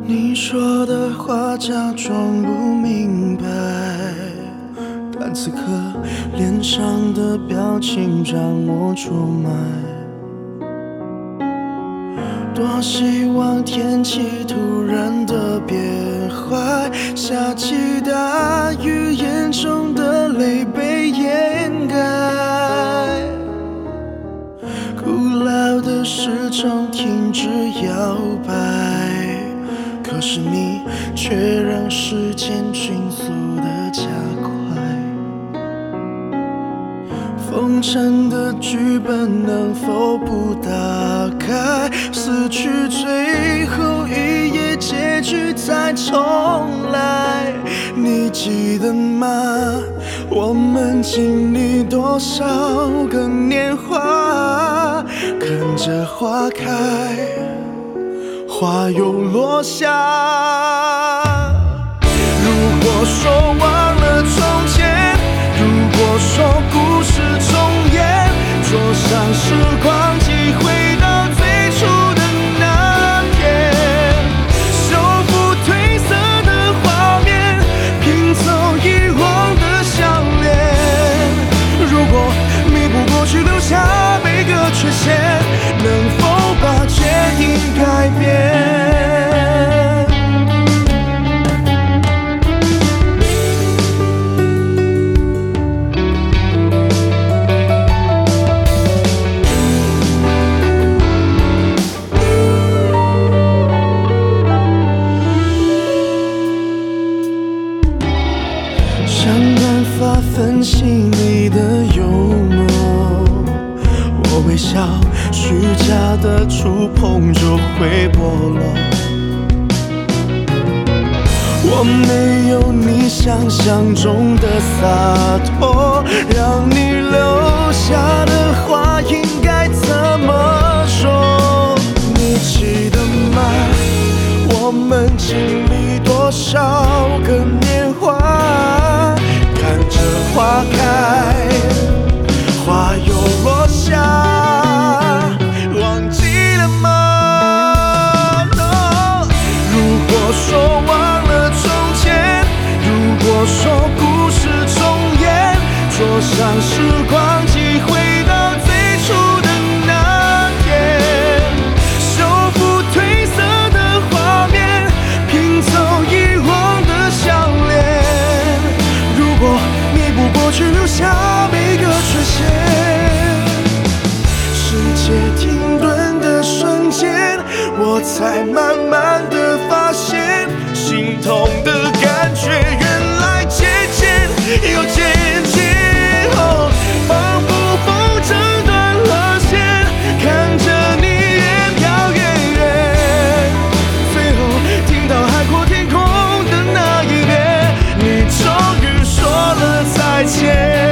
你说的话假装不明白，但此刻脸上的表情让我出卖。多希望天气突然的变坏，下起大雨，眼中的泪被掩盖。古老的时钟停止摇摆，可是你却让时间迅速的加快。封尘的剧本能否不打开？撕去最后一页，结局再重来。你记得吗？我们经历多少个年华，看着花开，花又落下。如果说忘了从前，如果说故事重演，坐上时光机回到最初的那天，修复褪色的画面，拼凑遗忘的相恋。如果弥补过去留下每个缺陷，能否把决定改变？想办法分析你的幽默，我微笑，虚假的触碰就会剥落。我没有你想象中的洒脱，让你留下的话应该怎么说？你记得吗？我们经历多少个年华，看着花开，花又落下，忘记了吗？ No。 如果说忘了从前，如果说故事重演，坐上时光机回到最初的那天，修复褪色的画面，拼凑遗忘的相恋。如果弥补过去留下每个缺陷，世界停顿的瞬间，我才慢慢的发现，心痛的感觉原来渐渐又渐渐，仿佛风筝断了线，看着你越飘越远，最后听到海阔天空的那一遍，你终于说了再见。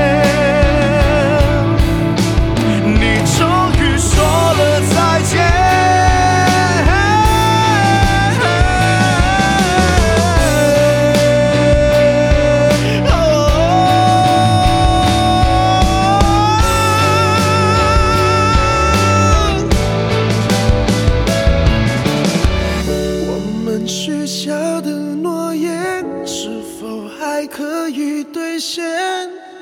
许下的诺言是否还可以兑现？